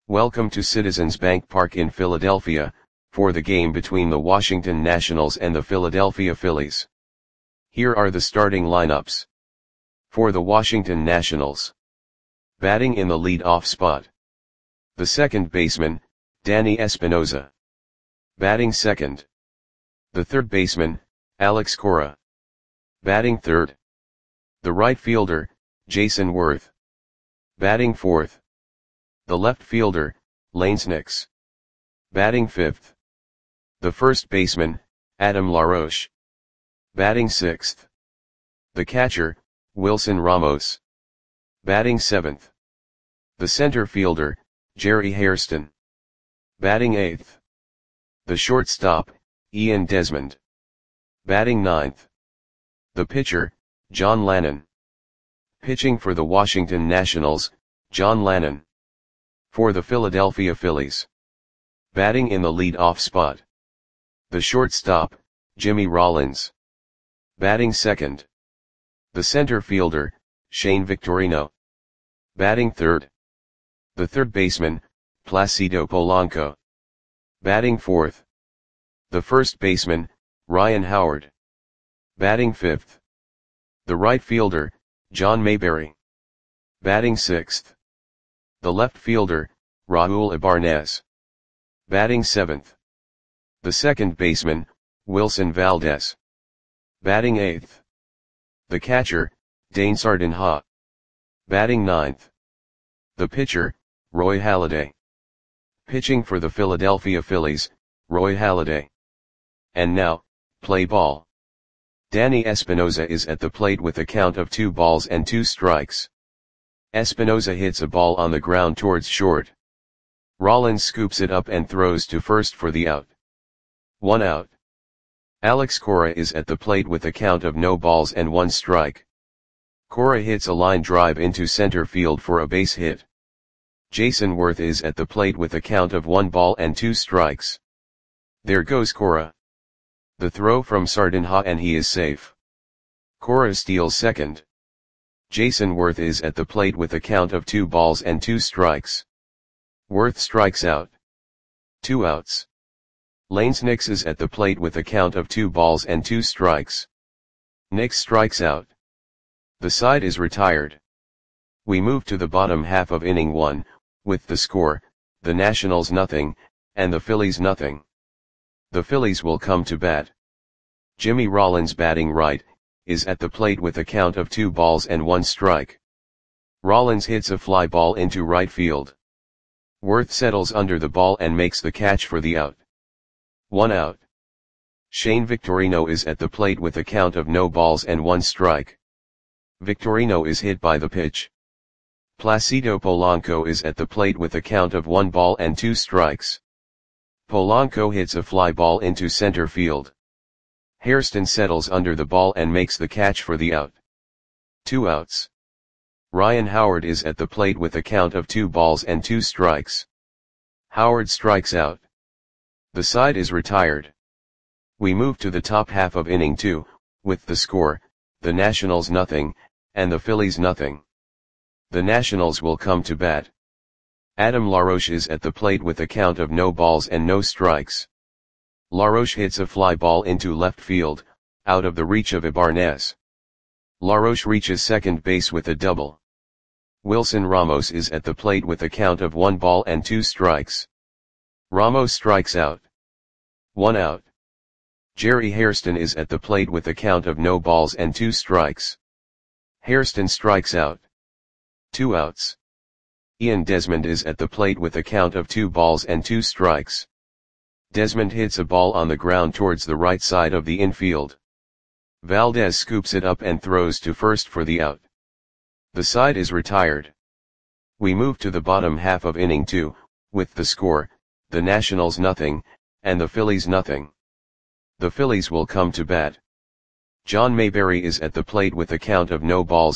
Welcome to Citizens Bank Park in Philadelphia, for the game between the Washington Nationals and the Philadelphia Phillies. Here are the starting lineups. For the Washington Nationals. Batting in the lead-off spot. The second baseman, Danny Espinosa. Batting second. The third baseman, Alex Cora. Batting third. The right fielder, Jayson Werth. Batting fourth. The left fielder, Lance Nix. Batting fifth. The first baseman, Adam LaRoche. Batting sixth. The catcher, Wilson Ramos. Batting seventh. The center fielder, Jerry Hairston. Batting eighth. The shortstop, Ian Desmond. Batting ninth. The pitcher, John Lannon. Pitching for the Washington Nationals, John Lannon. For the Philadelphia Phillies. Batting in the lead-off spot. The shortstop, Jimmy Rollins. Batting second. The center fielder, Shane Victorino. Batting third. The third baseman, Placido Polanco. Batting fourth. The first baseman, Ryan Howard. Batting fifth. The right fielder, John Mayberry. Batting sixth. The left fielder, Raul Ibanez. Batting seventh. The second baseman, Wilson Valdez. Batting eighth. The catcher, Dane Sardinha. Batting ninth. The pitcher, Roy Halladay. Pitching for the Philadelphia Phillies, Roy Halladay. And now, play ball. Danny Espinosa is at the plate with a count of 2-2. Espinosa hits a ball on the ground towards short. Rollins scoops it up and throws to first for the out. 1 out. Alex Cora is at the plate with a count of 0-1. Cora hits a line drive into center field for a base hit. Jayson Werth is at the plate with a count of 1-2. There goes Cora. The throw from Sardinha and he is safe. Cora steals second. Jayson Werth is at the plate with a count of 2-2. Werth strikes out. 2 outs. Lance Nix is at the plate with a count of 2-2. Nix strikes out. The side is retired. We move to the bottom half of inning 1, with the score, the Nationals 0, and the Phillies 0. The Phillies will come to bat. Jimmy Rollins batting right, is at the plate with a count of 2-1. Rollins hits a fly ball into right field. Werth settles under the ball and makes the catch for the out. 1 out. Shane Victorino is at the plate with a count of 0-1. Victorino is hit by the pitch. Placido Polanco is at the plate with a count of 1-2. Polanco hits a fly ball into center field. Hairston settles under the ball and makes the catch for the out. 2 outs. Ryan Howard is at the plate with a count of 2-2. Howard strikes out. The side is retired. We move to the top half of inning 2, with the score, the Nationals 0, and the Phillies 0. The Nationals will come to bat. Adam LaRoche is at the plate with a count of 0-0. LaRoche hits a fly ball into left field, out of the reach of Ibanez. LaRoche reaches second base with a double. Wilson Ramos is at the plate with a count of 1-2. Ramos strikes out. 1 out. Jerry Hairston is at the plate with a count of 0-2. Hairston strikes out. 2 outs. Ian Desmond is at the plate with a count of 2-2. Desmond hits a ball on the ground towards the right side of the infield. Valdez scoops it up and throws to first for the out. The side is retired. We move to the bottom half of inning 2, with the score, the Nationals 0, and the Phillies 0. The Phillies will come to bat. John Mayberry is at the plate with a count of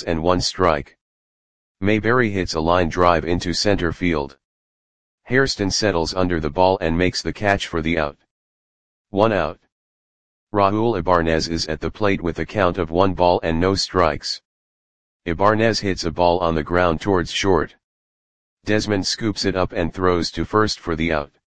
0-1. Mayberry hits a line drive into center field. Hairston settles under the ball and makes the catch for the out. 1 out. Raul Ibanez is at the plate with a count of 1-0. Ibanez hits a ball on the ground towards short. Desmond scoops it up and throws to first for the out.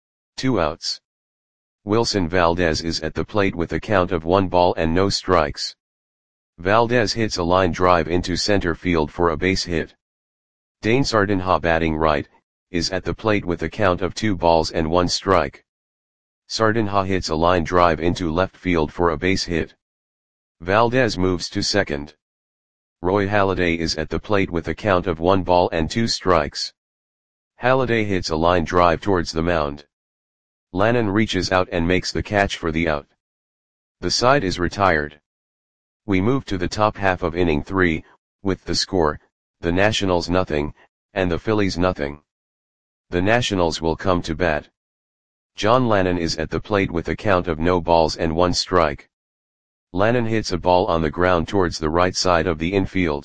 2 outs. Wilson Valdez is at the plate with a count of 1 ball and no strikes. Valdez hits a line drive into center field for a base hit. Dane Sardinha, batting right, is at the plate with a count of 2 balls and 1 strike. Sardinha hits a line drive into left field for a base hit. Valdez moves to second. Roy Halladay is at the plate with a count of 1 ball and 2 strikes. Halladay hits a line drive towards the mound. Lannon reaches out and makes the catch for the out. The side is retired. We move to the top half of inning 3, with the score, the Nationals nothing, and the Phillies nothing. The Nationals will come to bat. John Lannon is at the plate with a count of no balls and 1 strike. Lannon hits a ball on the ground towards the right side of the infield.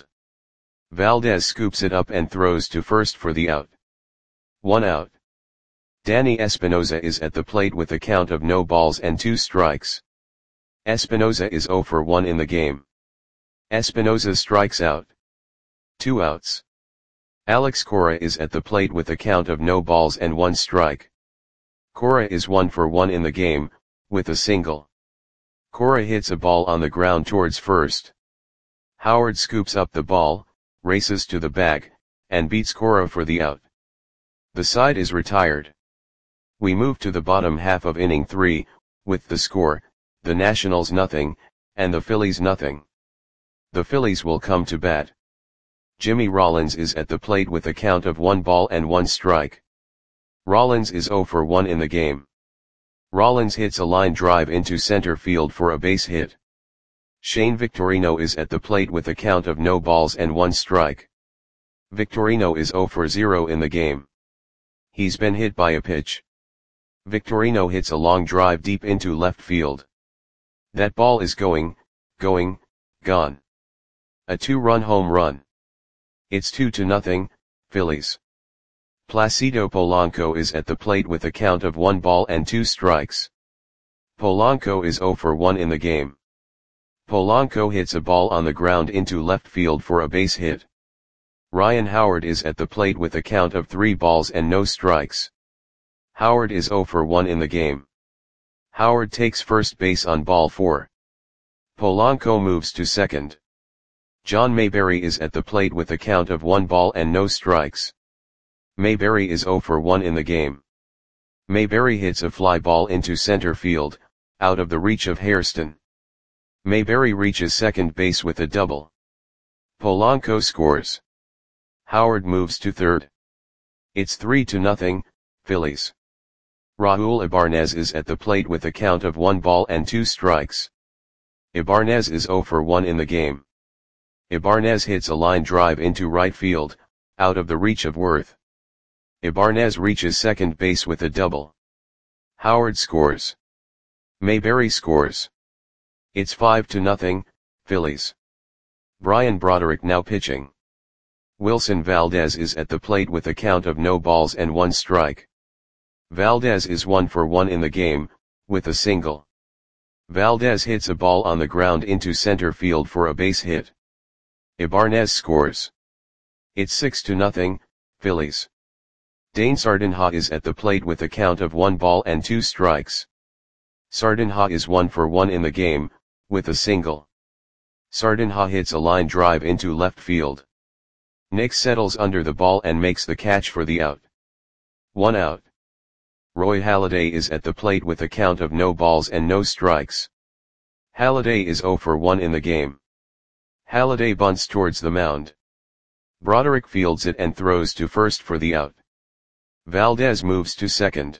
Valdez scoops it up and throws to first for the out. 1 out. Danny Espinosa is at the plate with a count of no balls and 2 strikes. Espinosa is 0 for 1 in the game. Espinosa strikes out. 2 outs. Alex Cora is at the plate with a count of no balls and 1 strike. Cora is 1 for 1 in the game, with a single. Cora hits a ball on the ground towards first. Howard scoops up the ball, races to the bag, and beats Cora for the out. The side is retired. We move to the bottom half of inning 3, with the score, the Nationals nothing, and the Phillies nothing. The Phillies will come to bat. Jimmy Rollins is at the plate with a count of 1 ball and 1 strike. Rollins is 0 for 1 in the game. Rollins hits a line drive into center field for a base hit. Shane Victorino is at the plate with a count of no balls and 1 strike. Victorino is 0 for 0 in the game. He's been hit by a pitch. Victorino hits a long drive deep into left field. That ball is gone. A 2-run home run. It's 2-0, Phillies. Placido Polanco is at the plate with a count of 1 ball and 2 strikes. Polanco is 0 for 1 in the game. Polanco hits a ball on the ground into left field for a base hit. Ryan Howard is at the plate with a count of 3 balls and no strikes. Howard is 0 for 1 in the game. Howard takes first base on ball 4. Polanco moves to second. John Mayberry is at the plate with a count of 1 ball and no strikes. Mayberry is 0 for 1 in the game. Mayberry hits a fly ball into center field, out of the reach of Hairston. Mayberry reaches second base with a double. Polanco scores. Howard moves to third. It's 3-0, Phillies. Raul Ibanez is at the plate with a count of 1 ball and 2 strikes. Ibanez is 0 for 1 in the game. Ibanez hits a line drive into right field, out of the reach of Worth. Ibanez reaches second base with a double. Howard scores. Mayberry scores. It's 5-0, Phillies. Brian Broderick now pitching. Wilson Valdez is at the plate with a count of no balls and 1 strike. Valdez is 1 for 1 in the game, with a single. Valdez hits a ball on the ground into center field for a base hit. Ibanez scores. It's 6-0, Phillies. Dane Sardinha is at the plate with a count of 1 ball and 2 strikes. Sardinha is 1 for 1 in the game, with a single. Sardinha hits a line drive into left field. Nick settles under the ball and makes the catch for the out. 1 out. Roy Halladay is at the plate with a count of no balls and no strikes. Halladay is 0 for 1 in the game. Halladay bunts towards the mound. Broderick fields it and throws to first for the out. Valdez moves to second.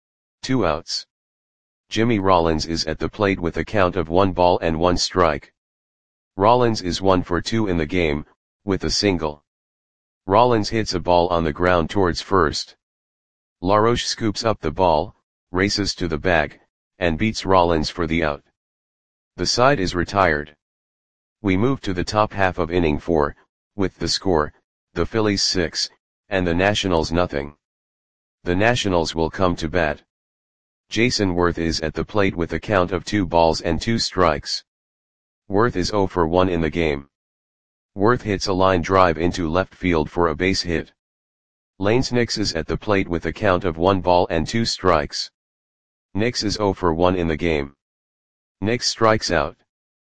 2 outs. Jimmy Rollins is at the plate with a count of 1 ball and 1 strike. Rollins is 1 for 2 in the game, with a single. Rollins hits a ball on the ground towards first. LaRoche scoops up the ball, races to the bag, and beats Rollins for the out. The side is retired. We move to the top half of inning 4, with the score, the Phillies 6, and the Nationals nothing. The Nationals will come to bat. Jason Worth is at the plate with a count of 2 balls and 2 strikes. Worth is 0 for 1 in the game. Worth hits a line drive into left field for a base hit. Lanes Nix is at the plate with a count of 1 ball and 2 strikes. Nix is 0 for 1 in the game. Nix strikes out.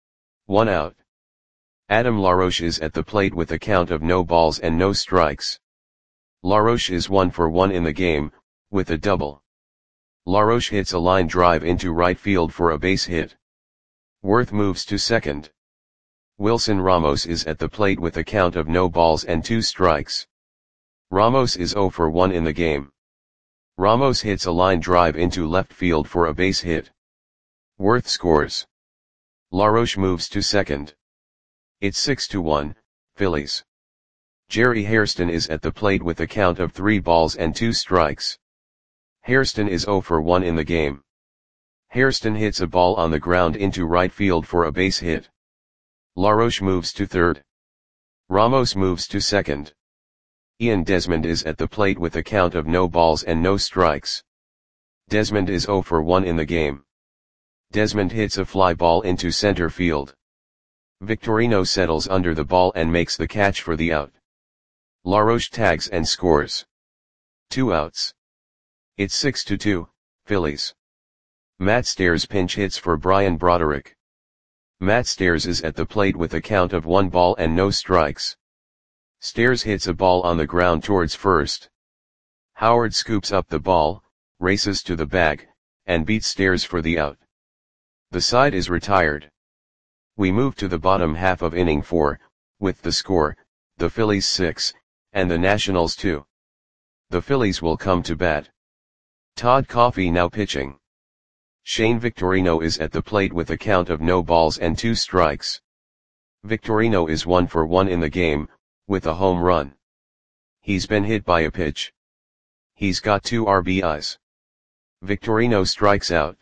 1 out. Adam LaRoche is at the plate with a count of no balls and no strikes. LaRoche is 1 for 1 in the game, with a double. LaRoche hits a line drive into right field for a base hit. Worth moves to second. Wilson Ramos is at the plate with a count of no balls and 2 strikes. Ramos is 0 for 1 in the game. Ramos hits a line drive into left field for a base hit. Worth scores. LaRoche moves to second. It's 6-1, Phillies. Jerry Hairston is at the plate with a count of 3 balls and 2 strikes. Hairston is 0 for 1 in the game. Hairston hits a ball on the ground into right field for a base hit. LaRoche moves to third. Ramos moves to second. Ian Desmond is at the plate with a count of no balls and no strikes. Desmond is 0 for 1 in the game. Desmond hits a fly ball into center field. Victorino settles under the ball and makes the catch for the out. LaRoche tags and scores. 2 outs. It's 6-2, Phillies. Matt Stairs pinch hits for Brian Broderick. Matt Stairs is at the plate with a count of 1 ball and no strikes. Stairs hits a ball on the ground towards first. Howard scoops up the ball, races to the bag, and beats Stairs for the out. The side is retired. We move to the bottom half of inning 4, with the score, the Phillies 6, and the Nationals 2. The Phillies will come to bat. Todd Coffey now pitching. Shane Victorino is at the plate with a count of no balls and 2 strikes. Victorino is 1 for 1 in the game, with a home run. He's been hit by a pitch. He's got 2 RBIs. Victorino strikes out.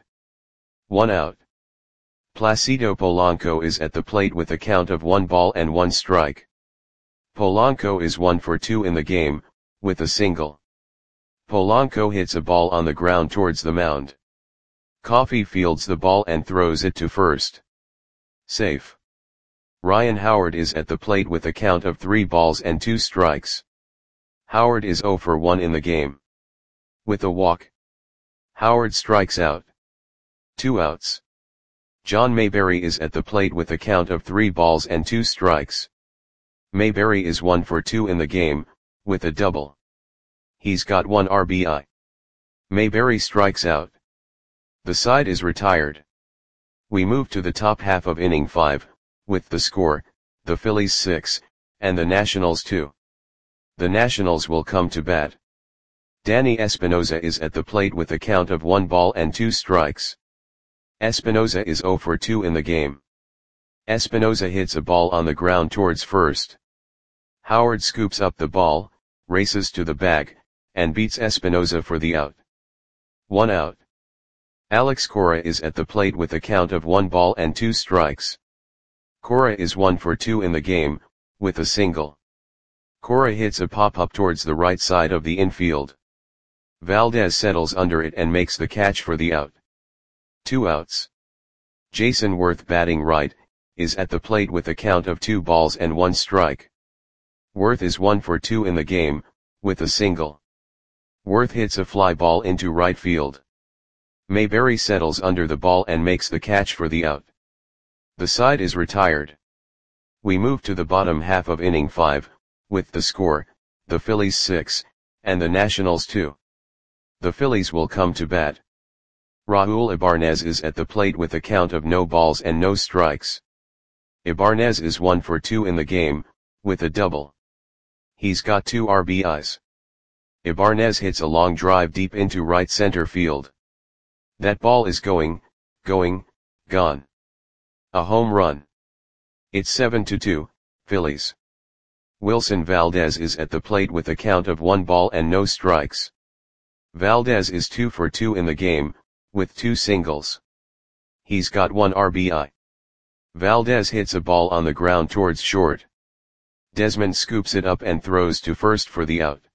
1 out. Placido Polanco is at the plate with a count of 1 ball and 1 strike. Polanco is 1 for 2 in the game, with a single. Polanco hits a ball on the ground towards the mound. Coffey fields the ball and throws it to first. Safe. Ryan Howard is at the plate with a count of 3 balls and 2 strikes. Howard is 0 for 1 in the game. With a walk. Howard strikes out. 2 outs. John Mayberry is at the plate with a count of 3 balls and 2 strikes. Mayberry is 1 for 2 in the game, with a double. He's got 1 RBI. Mayberry strikes out. The side is retired. We move to the top half of inning 5, with the score, the Phillies 6, and the Nationals 2. The Nationals will come to bat. Danny Espinosa is at the plate with a count of 1 ball and 2 strikes. Espinosa is 0 for 2 in the game. Espinosa hits a ball on the ground towards first. Howard scoops up the ball, races to the bag, and beats Espinosa for the out. 1 out. Alex Cora is at the plate with a count of 1 ball and 2 strikes. Cora is 1 for 2 in the game, with a single. Cora hits a pop-up towards the right side of the infield. Valdez settles under it and makes the catch for the out. 2 outs. Jason Worth, batting right, is at the plate with a count of 2 balls and 1 strike. Worth is 1 for 2 in the game, with a single. Worth hits a fly ball into right field. Mayberry settles under the ball and makes the catch for the out. The side is retired. We move to the bottom half of inning 5, with the score, the Phillies 6, and the Nationals 2. The Phillies will come to bat. Raul Ibanez is at the plate with a count of no balls and no strikes. Ibanez is 1 for 2 in the game, with a double. He's got 2 RBIs. Ibanez hits a long drive deep into right center field. That ball is going, gone. A home run. It's 7-2, Phillies. Wilson Valdez is at the plate with a count of 1 ball and no strikes. Valdez is 2 for 2 in the game, with 2 singles. He's got 1 RBI. Valdez hits a ball on the ground towards short. Desmond scoops it up and throws to first for the out.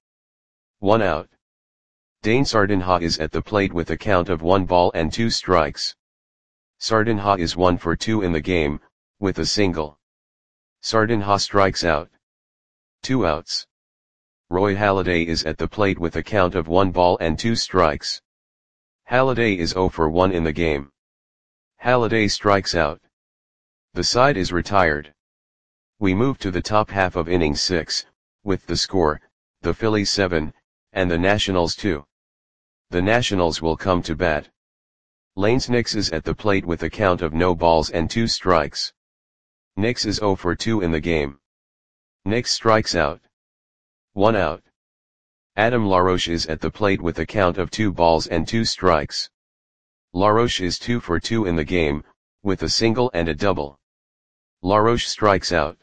1 out. Dane Sardinha is at the plate with a count of 1 ball and 2 strikes. Sardinha is 1 for 2 in the game, with a single. Sardinha strikes out. 2 outs. Roy Halladay is at the plate with a count of 1 ball and 2 strikes. Halladay is 0 for 1 in the game. Halladay strikes out. The side is retired. We move to the top half of inning 6, with the score, the Phillies 7, and the Nationals 2. The Nationals will come to bat. Lanes Nix is at the plate with a count of no balls and 2 strikes. Nix is 0 for 2 in the game. Nix strikes out. 1 out. Adam LaRoche is at the plate with a count of 2 balls and 2 strikes. LaRoche is 2 for 2 in the game, with a single and a double. LaRoche strikes out.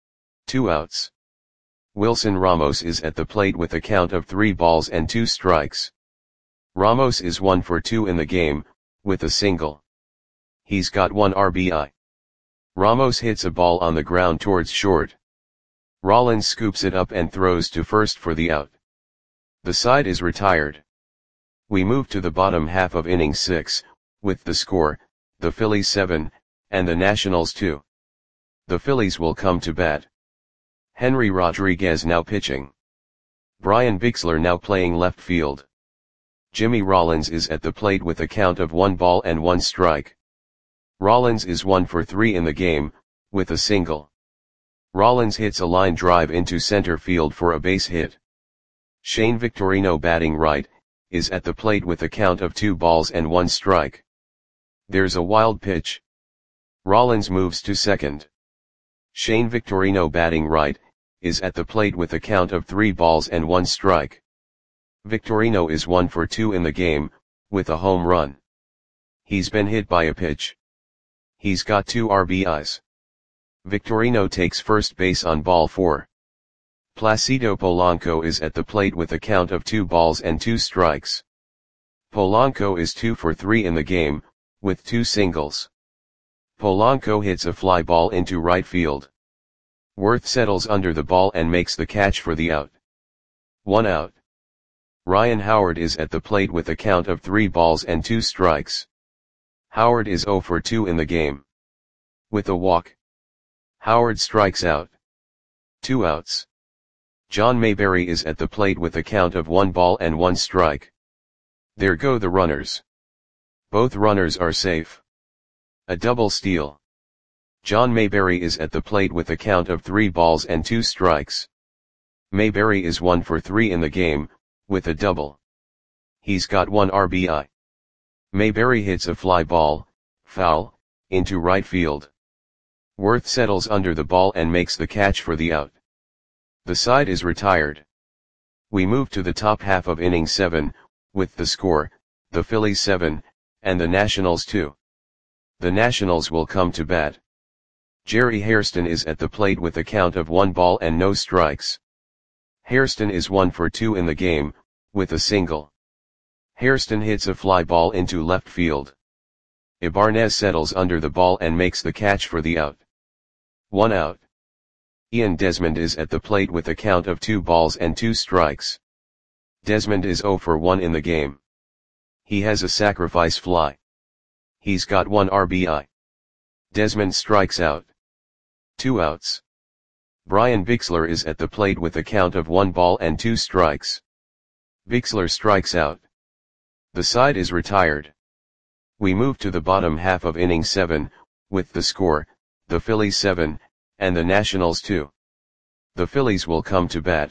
2 outs. Wilson Ramos is at the plate with a count of 3 balls and 2 strikes. Ramos is 1 for 2 in the game, with a single. He's got 1 RBI. Ramos hits a ball on the ground towards short. Rollins scoops it up and throws to first for the out. The side is retired. We move to the bottom half of inning 6, with the score, the Phillies 7, and the Nationals 2. The Phillies will come to bat. Henry Rodriguez now pitching. Brian Bixler now playing left field. Jimmy Rollins is at the plate with a count of 1 ball and 1 strike. Rollins is 1 for 3 in the game, with a single. Rollins hits a line drive into center field for a base hit. Shane Victorino batting right, is at the plate with a count of 2 balls and 1 strike. There's a wild pitch. Rollins moves to second. Shane Victorino batting right, is at the plate with a count of 3 balls and 1 strike. Victorino is 1 for 2 in the game, with a home run. He's been hit by a pitch. He's got 2 RBIs. Victorino takes first base on ball 4. Placido Polanco is at the plate with a count of 2 balls and 2 strikes. Polanco is 2 for 3 in the game, with 2 singles. Polanco hits a fly ball into right field. Worth settles under the ball and makes the catch for the out. 1 out. Ryan Howard is at the plate with a count of 3 balls and 2 strikes. Howard is 0 for 2 in the game. With a walk, Howard strikes out. 2 outs. John Mayberry is at the plate with a count of 1 ball and 1 strike. There go the runners. Both runners are safe. A double steal. John Mayberry is at the plate with a count of 3 balls and 2 strikes. Mayberry is 1 for 3 in the game, with a double. He's got 1 RBI. Mayberry hits a fly ball, foul, into right field. Worth settles under the ball and makes the catch for the out. The side is retired. We move to the top half of inning 7, with the score, the Phillies 7, and the Nationals 2. The Nationals will come to bat. Jerry Hairston is at the plate with a count of 1 ball and no strikes. Hairston is 1 for 2 in the game, with a single. Hairston hits a fly ball into left field. Ibanez settles under the ball and makes the catch for the out. 1 out. Ian Desmond is at the plate with a count of 2 balls and 2 strikes. Desmond is 0 for 1 in the game. He has a sacrifice fly. He's got 1 RBI. Desmond strikes out. 2 outs. Brian Bixler is at the plate with a count of 1 ball and 2 strikes. Bixler strikes out. The side is retired. We move to the bottom half of inning 7, with the score, the Phillies 7, and the Nationals 2. The Phillies will come to bat.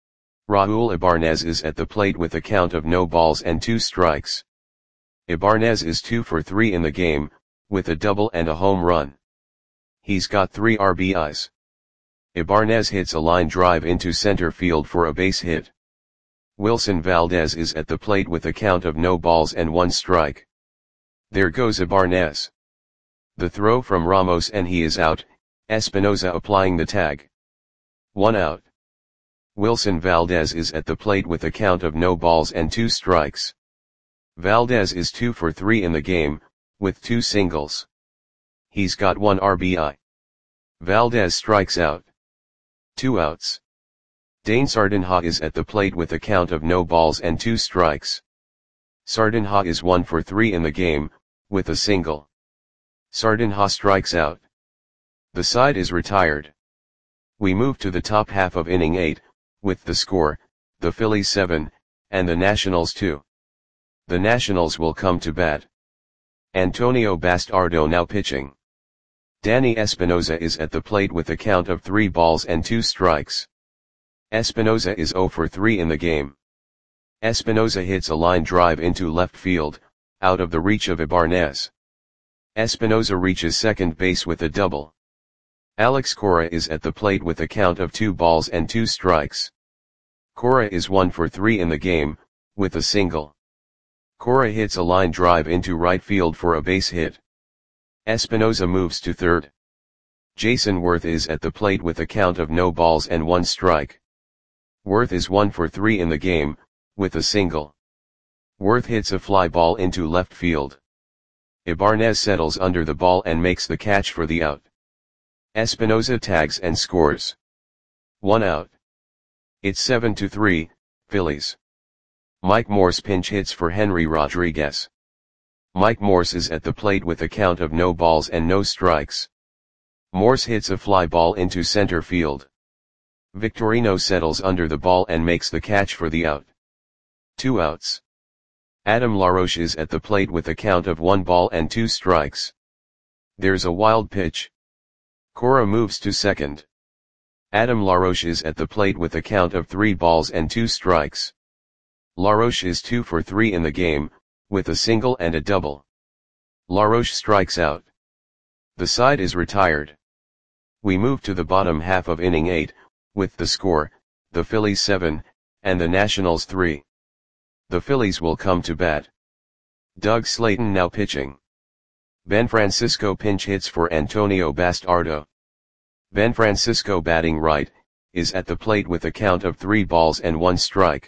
Raul Ibanez is at the plate with a count of no balls and 2 strikes. Ibanez is 2 for 3 in the game, with a double and a home run. He's got 3 RBIs. Ibanez hits a line drive into center field for a base hit. Wilson Valdez is at the plate with a count of no balls and 1 strike. There goes Ibanez. The throw from Ramos and he is out, Espinosa applying the tag. 1 out. Wilson Valdez is at the plate with a count of no balls and 2 strikes. Valdez is 2 for 3 in the game, with 2 singles. He's got 1 RBI. Valdez strikes out. 2 outs. Dane Sardinha is at the plate with a count of no balls and 2 strikes. Sardinha is 1 for 3 in the game, with a single. Sardinha strikes out. The side is retired. We move to the top half of inning 8, with the score, the Phillies 7, and the Nationals 2. The Nationals will come to bat. Antonio Bastardo now pitching. Danny Espinosa is at the plate with a count of 3 balls and 2 strikes. Espinosa is 0 for 3 in the game. Espinosa hits a line drive into left field, out of the reach of Ibanez. Espinosa reaches second base with a double. Alex Cora is at the plate with a count of 2 balls and 2 strikes. Cora is 1 for 3 in the game, with a single. Cora hits a line drive into right field for a base hit. Espinosa moves to third. Jason Worth is at the plate with a count of no balls and 1 strike. Worth is 1 for 3 in the game, with a single. Worth hits a fly ball into left field. Ibanez settles under the ball and makes the catch for the out. Espinosa tags and scores. 1 out. It's 7-3, Phillies. Mike Morse pinch hits for Henry Rodriguez. Mike Morse is at the plate with a count of no balls and no strikes. Morse hits a fly ball into center field. Victorino settles under the ball and makes the catch for the out. 2 outs. Adam LaRoche is at the plate with a count of 1 ball and 2 strikes. There's a wild pitch. Cora moves to second. Adam LaRoche is at the plate with a count of 3 balls and 2 strikes. LaRoche is 2 for 3 in the game, with a single and a double. LaRoche strikes out. The side is retired. We move to the bottom half of inning 8, with the score, the Phillies 7, and the Nationals 3. The Phillies will come to bat. Doug Slayton now pitching. Ben Francisco pinch hits for Antonio Bastardo. Ben Francisco batting right, is at the plate with a count of 3 balls and 1 strike.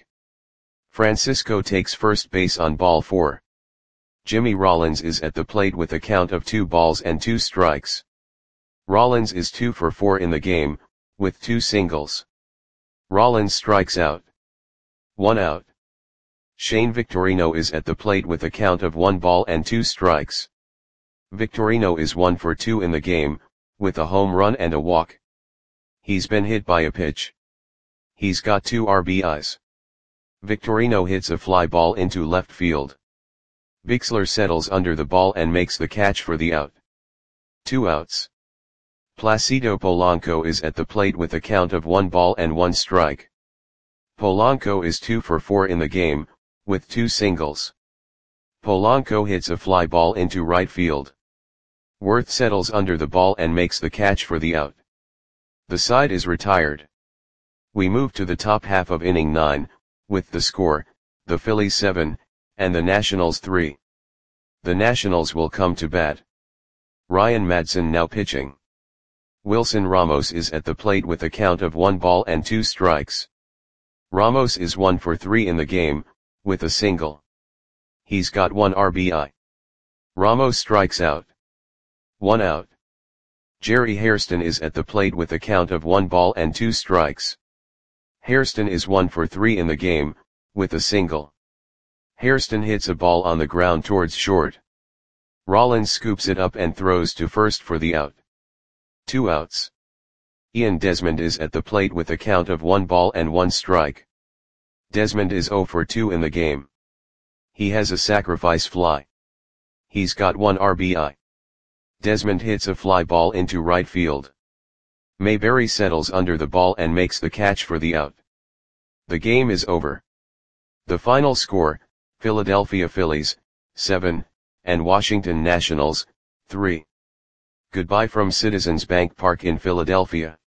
Francisco takes first base on ball 4. Jimmy Rollins is at the plate with a count of 2 balls and 2 strikes. Rollins is 2 for 4 in the game, with 2 singles. Rollins strikes out. 1 out. Shane Victorino is at the plate with a count of 1 ball and 2 strikes. Victorino is 1 for 2 in the game, with a home run and a walk. He's been hit by a pitch. He's got 2 RBIs. Victorino hits a fly ball into left field. Bixler settles under the ball and makes the catch for the out. 2 outs. Placido Polanco is at the plate with a count of 1 ball and 1 strike. Polanco is 2 for 4 in the game, with 2 singles. Polanco hits a fly ball into right field. Worth settles under the ball and makes the catch for the out. The side is retired. We move to the top half of inning 9, with the score, the Phillies 7, and the Nationals 3. The Nationals will come to bat. Ryan Madson now pitching. Wilson Ramos is at the plate with a count of 1 ball and 2 strikes. Ramos is 1 for 3 in the game, with a single. He's got 1 RBI. Ramos strikes out. 1 out. Jerry Hairston is at the plate with a count of 1 ball and 2 strikes. Hairston is 1 for 3 in the game, with a single. Hairston hits a ball on the ground towards short. Rollins scoops it up and throws to first for the out. 2 outs. Ian Desmond is at the plate with a count of 1 ball and 1 strike. Desmond is 0 for 2 in the game. He has a sacrifice fly. He's got 1 RBI. Desmond hits a fly ball into right field. Mayberry settles under the ball and makes the catch for the out. The game is over. The final score, Philadelphia Phillies, 7, and Washington Nationals, 3. Goodbye from Citizens Bank Park in Philadelphia.